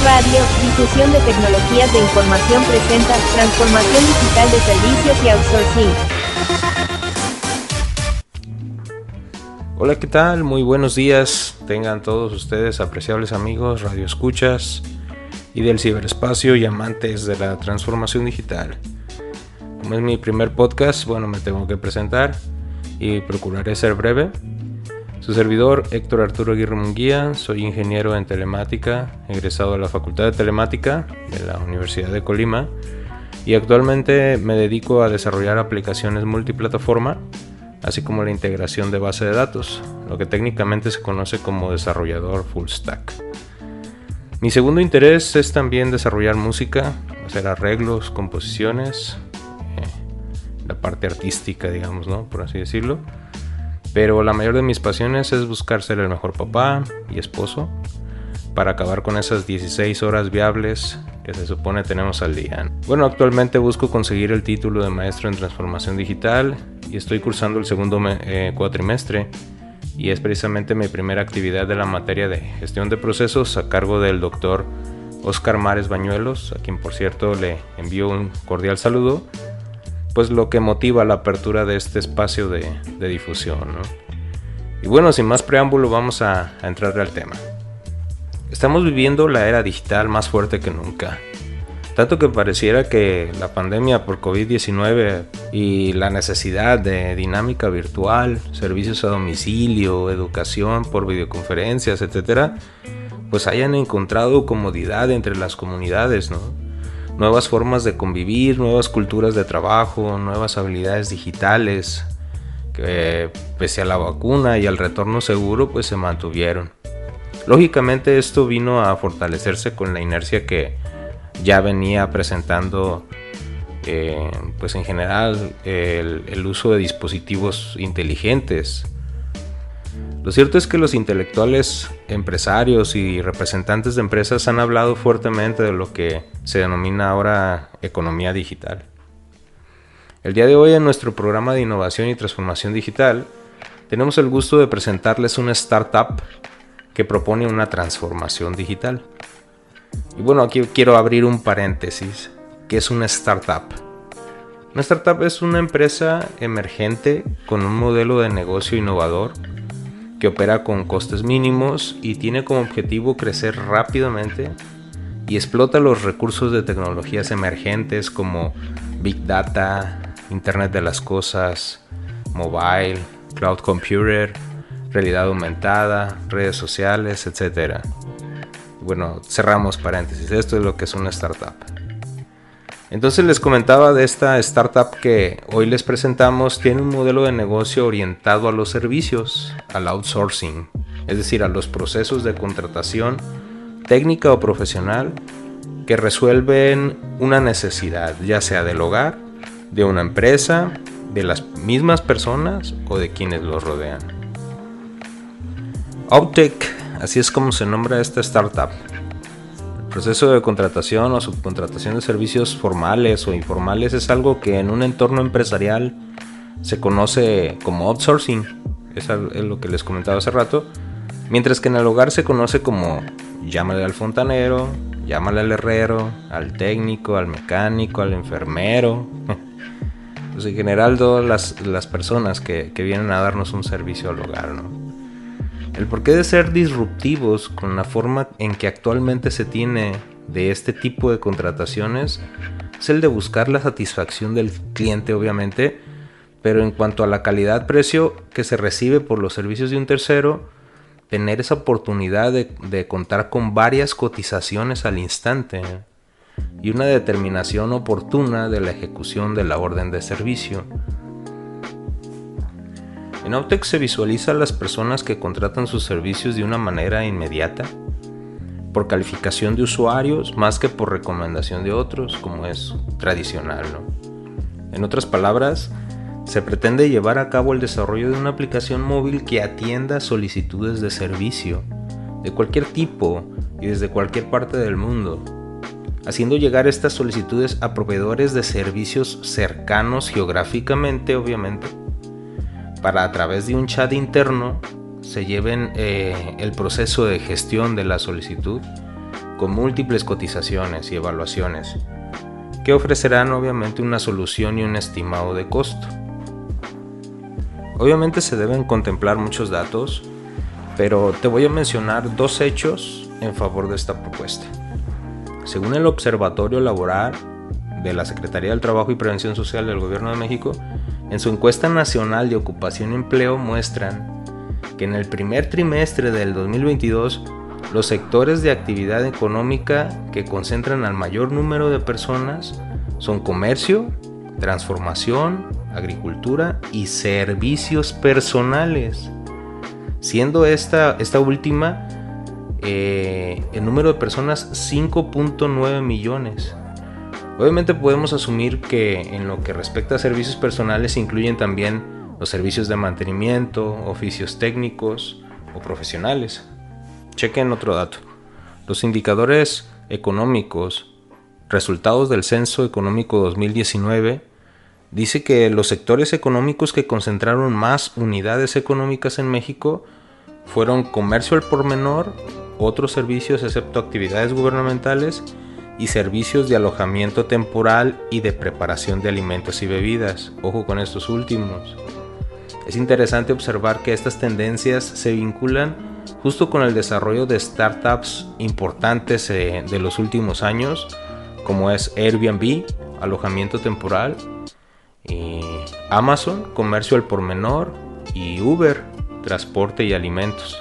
Radio, difusión de tecnologías de información presenta transformación digital de servicios y outsourcing. Hola, ¿qué tal? Muy buenos días. Tengan todos ustedes, apreciables amigos, radioescuchas y del ciberespacio y amantes de la transformación digital. Como es mi primer podcast, me tengo que presentar y procuraré ser breve. Su servidor, Héctor Arturo Aguirre Munguía, soy ingeniero en telemática, egresado de la Facultad de Telemática de la Universidad de Colima y actualmente me dedico a desarrollar aplicaciones multiplataforma, así como la integración de base de datos, lo que técnicamente se conoce como desarrollador full stack. Mi segundo interés es también desarrollar música, hacer arreglos, composiciones, la parte artística, digamos, ¿no? Por así decirlo. Pero la mayor de mis pasiones es buscar ser el mejor papá y esposo para acabar con esas 16 horas viables que se supone tenemos al día. Actualmente busco conseguir el título de maestro en transformación digital y estoy cursando el segundo cuatrimestre y es precisamente mi primera actividad de la materia de gestión de procesos a cargo del doctor Oscar Mares Bañuelos, a quien por cierto le envío un cordial saludo, pues lo que motiva la apertura de este espacio de difusión, ¿no? Y sin más preámbulo vamos a entrar al tema. Estamos viviendo la era digital más fuerte que nunca, tanto que pareciera que la pandemia por COVID-19 y la necesidad de dinámica virtual, servicios a domicilio, educación por videoconferencias, etcétera, pues hayan encontrado comodidad entre las comunidades, ¿no? Nuevas formas de convivir, nuevas culturas de trabajo, nuevas habilidades digitales que pese a la vacuna y al retorno seguro pues se mantuvieron. Lógicamente esto vino a fortalecerse con la inercia que ya venía presentando pues en general el uso de dispositivos inteligentes. Lo cierto es que los intelectuales, empresarios y representantes de empresas han hablado fuertemente de lo que se denomina ahora economía digital. El día de hoy en nuestro programa de innovación y transformación digital tenemos el gusto de presentarles una startup que propone una transformación digital. Y aquí quiero abrir un paréntesis. ¿Qué es una startup? Una startup es una empresa emergente con un modelo de negocio innovador que opera con costes mínimos y tiene como objetivo crecer rápidamente y explota los recursos de tecnologías emergentes como Big Data, Internet de las Cosas, Mobile, Cloud Computer, realidad aumentada, redes sociales, etc. Cerramos paréntesis, esto es lo que es una startup. Entonces les comentaba de esta startup que hoy les presentamos. Tiene un modelo de negocio orientado a los servicios, al outsourcing, es decir, a los procesos de contratación técnica o profesional que resuelven una necesidad, ya sea del hogar, de una empresa, de las mismas personas o de quienes los rodean. Optech, así es como se nombra esta startup. El proceso de contratación o subcontratación de servicios formales o informales es algo que en un entorno empresarial se conoce como outsourcing, es lo que les comentaba hace rato, mientras que en el hogar se conoce como llámale al fontanero, llámale al herrero, al técnico, al mecánico, al enfermero, pues en general todas las personas que vienen a darnos un servicio al hogar, ¿no? El porqué de ser disruptivos con la forma en que actualmente se tiene de este tipo de contrataciones es el de buscar la satisfacción del cliente, obviamente, pero en cuanto a la calidad-precio que se recibe por los servicios de un tercero, tener esa oportunidad de contar con varias cotizaciones al instante y una determinación oportuna de la ejecución de la orden de servicio. En Optech se visualiza a las personas que contratan sus servicios de una manera inmediata, por calificación de usuarios más que por recomendación de otros, como es tradicional, ¿no? En otras palabras, se pretende llevar a cabo el desarrollo de una aplicación móvil que atienda solicitudes de servicio de cualquier tipo y desde cualquier parte del mundo, haciendo llegar estas solicitudes a proveedores de servicios cercanos geográficamente, obviamente, para a través de un chat interno se lleven el proceso de gestión de la solicitud con múltiples cotizaciones y evaluaciones, que ofrecerán obviamente una solución y un estimado de costo. Obviamente se deben contemplar muchos datos, pero te voy a mencionar 2 hechos en favor de esta propuesta. Según el Observatorio Laboral de la Secretaría del Trabajo y Prevención Social del Gobierno de México, en su encuesta nacional de ocupación y empleo muestran que en el primer trimestre del 2022 los sectores de actividad económica que concentran al mayor número de personas son comercio, transformación, agricultura y servicios personales, siendo esta última el número de personas 5.9 millones. Obviamente podemos asumir que en lo que respecta a servicios personales se incluyen también los servicios de mantenimiento, oficios técnicos o profesionales. Chequen otro dato. Los indicadores económicos, resultados del Censo Económico 2019, dice que los sectores económicos que concentraron más unidades económicas en México fueron comercio al por menor, otros servicios excepto actividades gubernamentales y servicios de alojamiento temporal y de preparación de alimentos y bebidas. Ojo con estos últimos. Es interesante observar que estas tendencias se vinculan justo con el desarrollo de startups importantes de los últimos años, como es Airbnb, alojamiento temporal, Amazon, comercio al por menor, y Uber, transporte y alimentos.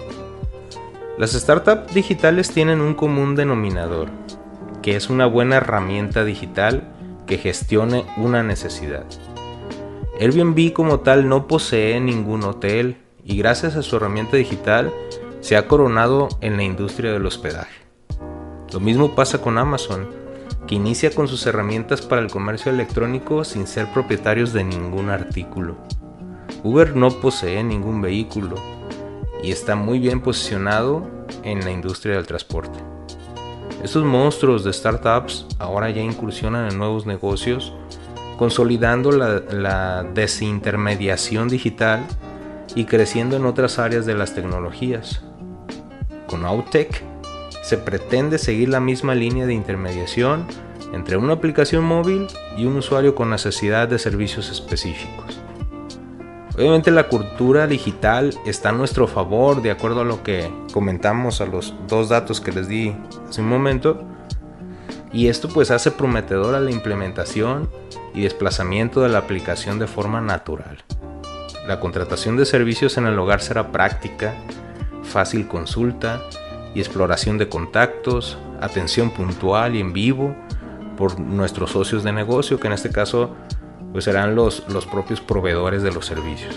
Las startups digitales tienen un común denominador, que es una buena herramienta digital que gestione una necesidad. Airbnb como tal no posee ningún hotel y gracias a su herramienta digital se ha coronado en la industria del hospedaje. Lo mismo pasa con Amazon, que inicia con sus herramientas para el comercio electrónico sin ser propietarios de ningún artículo. Uber no posee ningún vehículo y está muy bien posicionado en la industria del transporte. Estos monstruos de startups ahora ya incursionan en nuevos negocios, consolidando la desintermediación digital y creciendo en otras áreas de las tecnologías. Con Outtech se pretende seguir la misma línea de intermediación entre una aplicación móvil y un usuario con necesidad de servicios específicos. Obviamente la cultura digital está a nuestro favor, de acuerdo a lo que comentamos a los 2 datos que les di hace un momento, y esto pues hace prometedora la implementación y desplazamiento de la aplicación de forma natural. La contratación de servicios en el hogar será práctica, fácil consulta y exploración de contactos, atención puntual y en vivo por nuestros socios de negocio, que en este caso pues serán los propios proveedores de los servicios.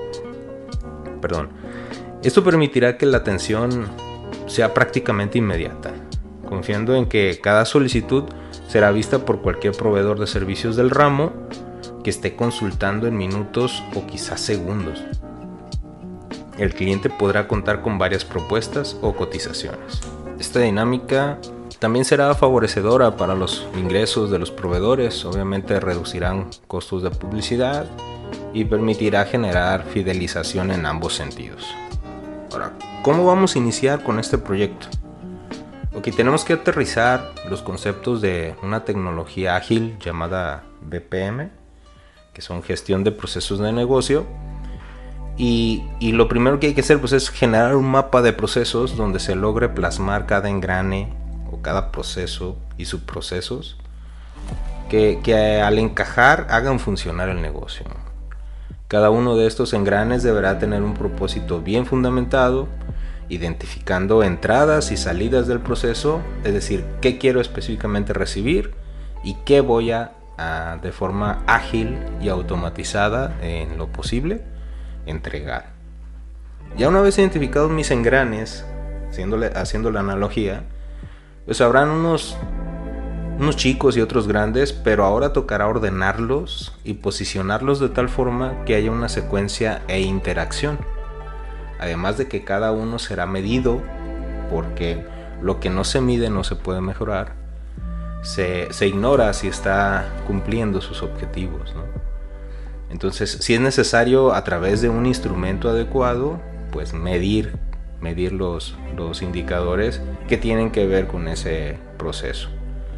Esto permitirá que la atención sea prácticamente inmediata, confiando en que cada solicitud será vista por cualquier proveedor de servicios del ramo que esté consultando en minutos o quizás segundos. El cliente podrá contar con varias propuestas o cotizaciones. Esta dinámica también será favorecedora para los ingresos de los proveedores, obviamente reducirán costos de publicidad y permitirá generar fidelización en ambos sentidos. Ahora, ¿cómo vamos a iniciar con este proyecto? Ok, tenemos que aterrizar los conceptos de una tecnología ágil llamada BPM, que son gestión de procesos de negocio, y lo primero que hay que hacer pues es generar un mapa de procesos donde se logre plasmar cada engrane o cada proceso y subprocesos que al encajar hagan funcionar el negocio. Cada uno de estos engranes deberá tener un propósito bien fundamentado, identificando entradas y salidas del proceso, es decir, qué quiero específicamente recibir y qué voy a de forma ágil y automatizada en lo posible entregar. Ya una vez identificados mis engranes, haciendo la analogía, pues habrán unos chicos y otros grandes, pero ahora tocará ordenarlos y posicionarlos de tal forma que haya una secuencia e interacción. Además de que cada uno será medido, porque lo que no se mide no se puede mejorar. Se ignora si está cumpliendo sus objetivos, ¿no? Entonces, si es necesario a través de un instrumento adecuado, pues medir medir los indicadores que tienen que ver con ese proceso.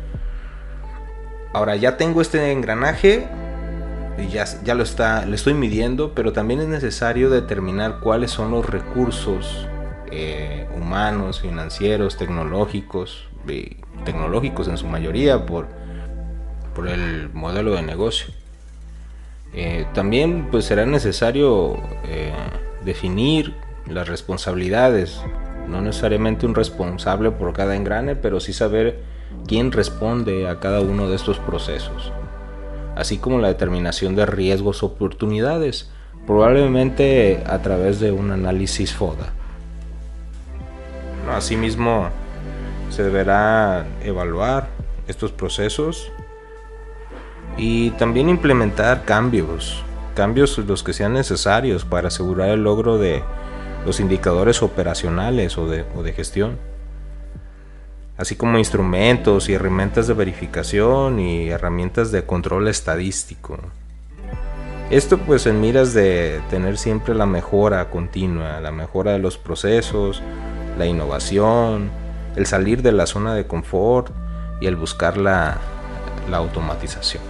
Ahora ya tengo este engranaje y ya lo estoy midiendo, pero también es necesario determinar cuáles son los recursos humanos, financieros, tecnológicos en su mayoría por el modelo de negocio. También pues será necesario definir las responsabilidades, no necesariamente un responsable por cada engrane, pero sí saber quién responde a cada uno de estos procesos, así como la determinación de riesgos o oportunidades, probablemente a través de un análisis FODA. Asimismo, se deberá evaluar estos procesos y también implementar cambios los que sean necesarios para asegurar el logro de los indicadores operacionales o de gestión, así como instrumentos y herramientas de verificación y herramientas de control estadístico. Esto pues en miras de tener siempre la mejora continua, la mejora de los procesos, la innovación, el salir de la zona de confort y el buscar la automatización.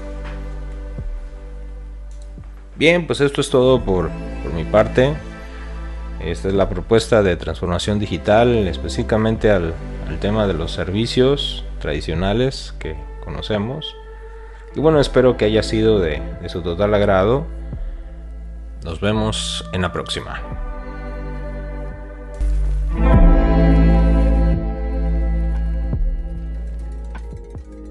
Bien, pues esto es todo por mi parte. Esta es la propuesta de transformación digital, específicamente al tema de los servicios tradicionales que conocemos. Y bueno, espero que haya sido de su total agrado. Nos vemos en la próxima.